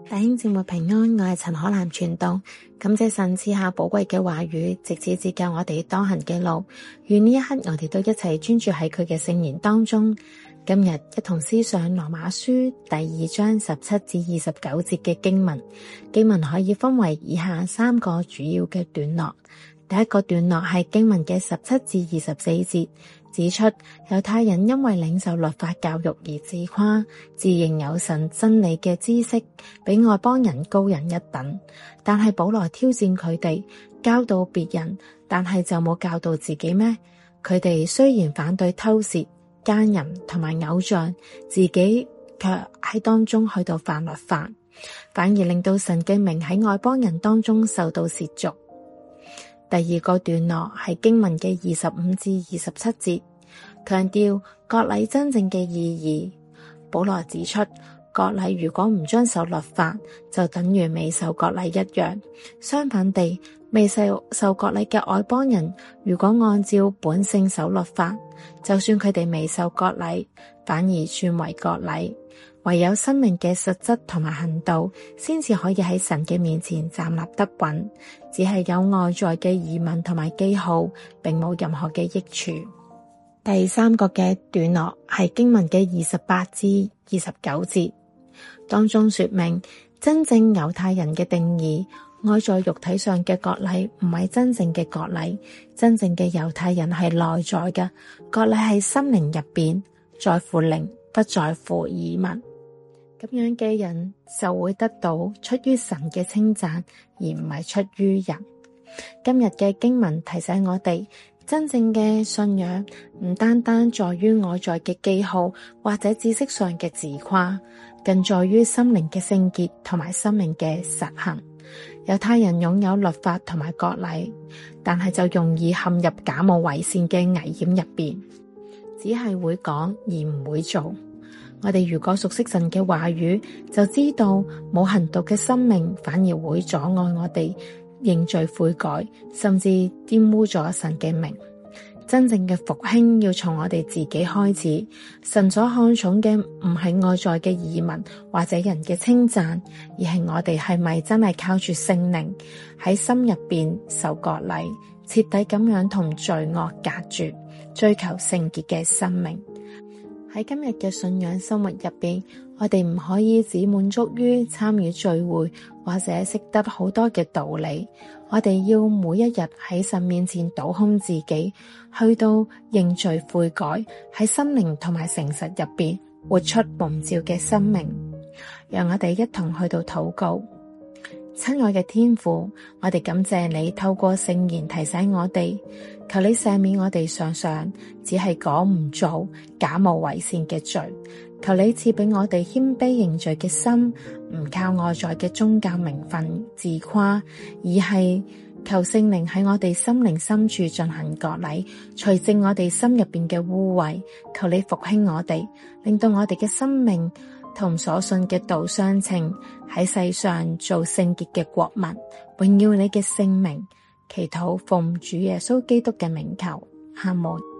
弟兄姊妹平安，我係陳可蘭傳道，感謝神賜下寶貴嘅話語，藉此指教我哋當行嘅路。願呢一刻我哋都一齊專注喺佢嘅聖言當中。今日一同思想羅馬書第2章17至29節嘅經文。經文可以分為以下3個主要嘅段落。第一個段落係經文嘅17至24節，指出猶太人因為領受律法教育而自誇，自認有神真理嘅知識比外邦人高人一等。但係保羅挑戰佢哋，教導別人，但係就冇教導自己咩？佢哋雖然反對偷竊、奸淫同埋偶像，自己卻喺當中去到犯律法，反而令到神嘅名喺外邦人當中受到褻瀆。第二個段落係經文嘅25至27節，強調割禮真正嘅意義。保羅指出，割禮如果唔遵守律法，就等於未受割禮一樣。相反地，未受割禮嘅外邦人，如果按照本性守律法，就算佢哋未受割禮，反而算為割禮。唯有生命嘅實質同埋行道，先至可以喺神嘅面前站立得穩。只係有外在嘅儀文同埋記號，並冇任何嘅益處。第3個嘅段落係經文嘅28至29節，當中說明真正猶太人嘅定義。外在肉體上嘅割禮唔係真正嘅割禮，真正嘅猶太人係內在嘅割禮，係心靈入邊，在乎靈，不在乎儀文。咁樣嘅人就會得到出於神嘅稱讚，而唔係出於人。今日嘅經文提醒我哋，真正嘅信仰唔單單在於外在嘅記號或者知識上嘅自誇，更在於心靈嘅聖潔同埋生命嘅實行。猶太人擁有律法同埋割禮，但係就容易陷入假冒為善嘅危險入邊，只係會講而唔會做。我哋如果熟悉神嘅話語，就知道冇行動嘅生命反而會阻礙我哋認罪悔改，甚至玷污咗神嘅名。真正嘅復興要從我哋自己開始。神所看重嘅唔係外在嘅儀文或者人嘅稱讚，而係我哋係咪真係靠住聖靈喺心入邊受割禮，徹底咁樣同罪惡隔絕，追求聖潔嘅生命。喺今日嘅信仰生活入邊，我哋唔可以只滿足於參與聚會或者識得好多嘅道理，我哋要每一日喺神面前倒空自己，去到認罪悔改，喺心靈同埋誠實入邊活出蒙召嘅生命。讓我哋一同去到禱告。親愛嘅天父，我哋感謝你透過聖言提醒我哋，求你赦免我哋常常只係講唔做、假冒為善嘅罪。求你賜俾我哋謙卑認罪嘅心，唔靠外在嘅宗教名分自誇，而係求聖靈喺我哋心靈深處進行割禮，除淨我哋心入邊嘅污穢。求你復興我哋，令到我哋嘅生命同所信嘅道相稱，喺世上做聖潔嘅國民，榮耀你嘅聖名。祈禱奉主耶穌基督嘅名求，阿門。